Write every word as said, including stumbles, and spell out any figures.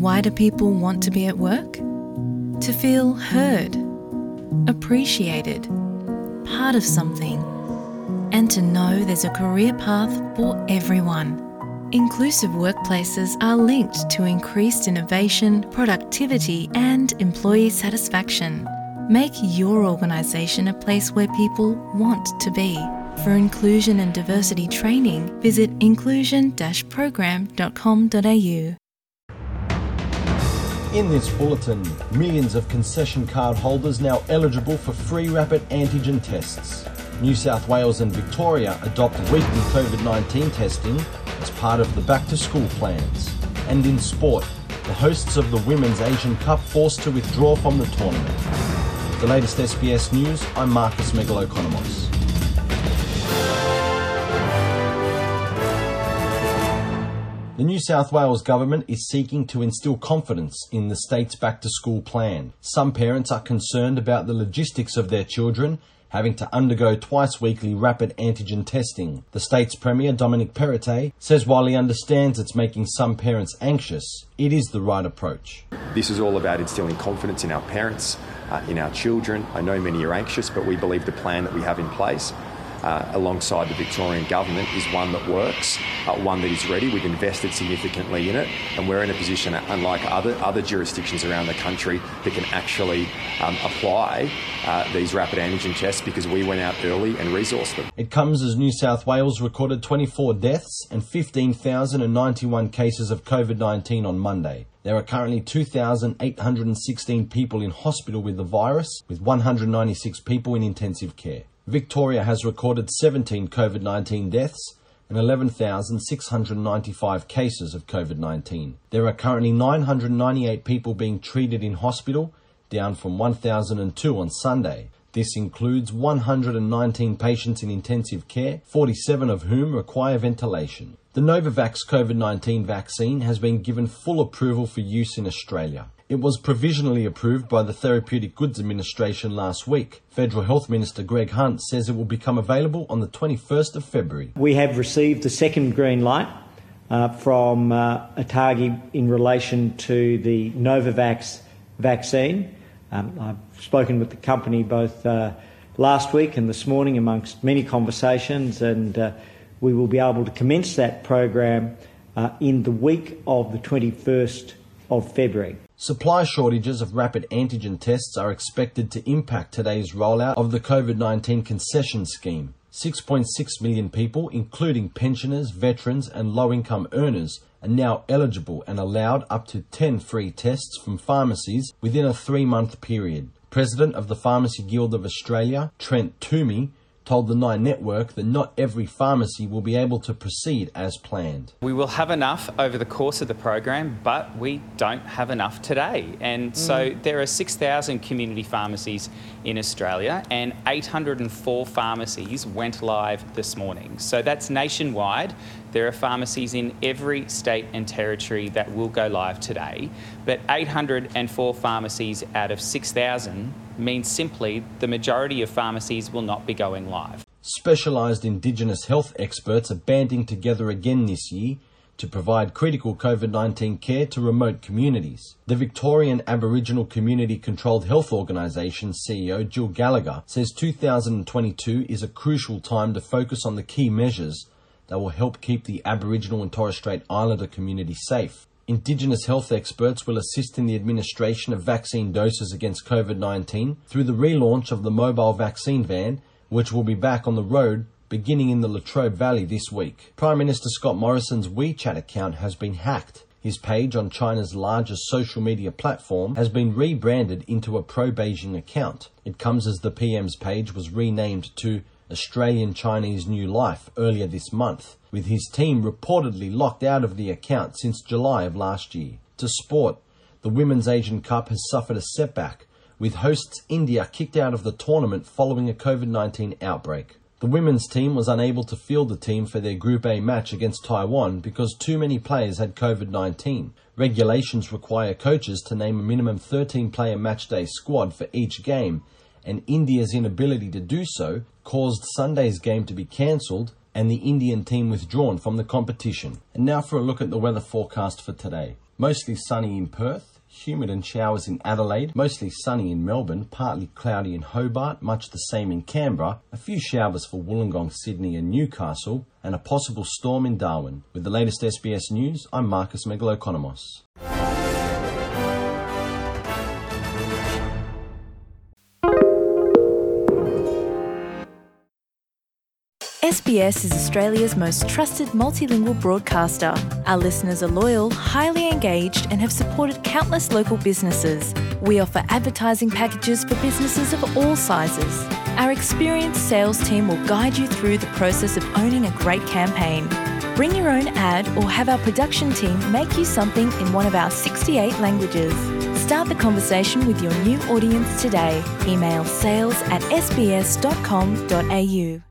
Why do people want to be at work? To feel heard, appreciated, part of something, and to know there's a career path for everyone. Inclusive workplaces are linked to increased innovation, productivity, and employee satisfaction. Make your organisation a place where people want to be. For inclusion and diversity training, visit inclusion dash program dot com dot a u. In this bulletin, millions of concession card holders now eligible for free rapid antigen tests. New South Wales and Victoria adopt weekly COVID nineteen testing as part of the back-to-school plans. And in sport, the hosts of the Women's Asian Cup forced to withdraw from the tournament. The latest S B S News, I'm Marcus Megalokonomos. The New South Wales government is seeking to instil confidence in the state's back-to-school plan. Some parents are concerned about the logistics of their children having to undergo twice-weekly rapid antigen testing. The state's Premier, Dominic Perrottet, says while he understands it's making some parents anxious, it is the right approach. This is all about instilling confidence in our parents, uh, in our children. I know many are anxious, but we believe the plan that we have in place Uh, alongside the Victorian government is one that works, uh, one that is ready. We've invested significantly in it, and we're in a position, unlike other other jurisdictions around the country, that can actually um, apply uh, these rapid antigen tests because we went out early and resourced them. It comes as New South Wales recorded twenty-four deaths and fifteen thousand ninety-one cases of COVID nineteen on Monday. There are currently two thousand eight hundred sixteen people in hospital with the virus, with one hundred ninety-six people in intensive care. Victoria has recorded seventeen COVID nineteen deaths and eleven thousand six hundred ninety-five cases of COVID nineteen. There are currently nine hundred ninety-eight people being treated in hospital, down from one thousand two on Sunday. This includes one hundred nineteen patients in intensive care, forty-seven of whom require ventilation. The Novavax COVID nineteen vaccine has been given full approval for use in Australia. It was provisionally approved by the Therapeutic Goods Administration last week. Federal Health Minister Greg Hunt says it will become available on the twenty-first of February. We have received the second green light uh, from uh, ATAGI in relation to the Novavax vaccine. Um, I've spoken with the company both uh, last week and this morning amongst many conversations, and uh, we will be able to commence that program uh, in the week of the twenty-first of February. Supply shortages of rapid antigen tests are expected to impact today's rollout of the COVID nineteen concession scheme. six point six million people, including pensioners, veterans and low-income earners, are now eligible and allowed up to ten free tests from pharmacies within a three-month period. President of the Pharmacy Guild of Australia, Trent Toomey, told the Nine Network that not every pharmacy will be able to proceed as planned. We will have enough over the course of the program, but we don't have enough today. And mm. so there are six thousand community pharmacies in Australia, and eight hundred four pharmacies went live this morning. So that's nationwide. There are pharmacies in every state and territory that will go live today, but eight hundred four pharmacies out of six thousand means simply the majority of pharmacies will not be going live. Specialised Indigenous health experts are banding together again this year to provide critical COVID nineteen care to remote communities. The Victorian Aboriginal Community Controlled Health Organisation C E O Jill Gallagher says two thousand twenty-two is a crucial time to focus on the key measures that will help keep the Aboriginal and Torres Strait Islander community safe. Indigenous health experts will assist in the administration of vaccine doses against COVID nineteen through the relaunch of the mobile vaccine van, which will be back on the road beginning in the Latrobe Valley this week. Prime Minister Scott Morrison's WeChat account has been hacked. His page on China's largest social media platform has been rebranded into a pro-Beijing account. It comes as the P M's page was renamed to Australian Chinese New Life earlier this month, with his team reportedly locked out of the account since July of last year. To sport, the Women's Asian Cup has suffered a setback, with hosts India kicked out of the tournament following a COVID nineteen outbreak. The women's team was unable to field the team for their Group A match against Taiwan because too many players had COVID nineteen. Regulations require coaches to name a minimum thirteen player matchday squad for each game, and India's inability to do so caused Sunday's game to be cancelled and the Indian team withdrawn from the competition. And now for a look at the weather forecast for today. Mostly sunny in Perth, humid and showers in Adelaide, mostly sunny in Melbourne, partly cloudy in Hobart, much the same in Canberra, a few showers for Wollongong, Sydney and Newcastle, and a possible storm in Darwin. With the latest S B S News, I'm Marcus Megalokonomos. S B S is Australia's most trusted multilingual broadcaster. Our listeners are loyal, highly engaged, and have supported countless local businesses. We offer advertising packages for businesses of all sizes. Our experienced sales team will guide you through the process of owning a great campaign. Bring your own ad or have our production team make you something in one of our sixty-eight languages. Start the conversation with your new audience today. Email sales at s b s dot com dot a u.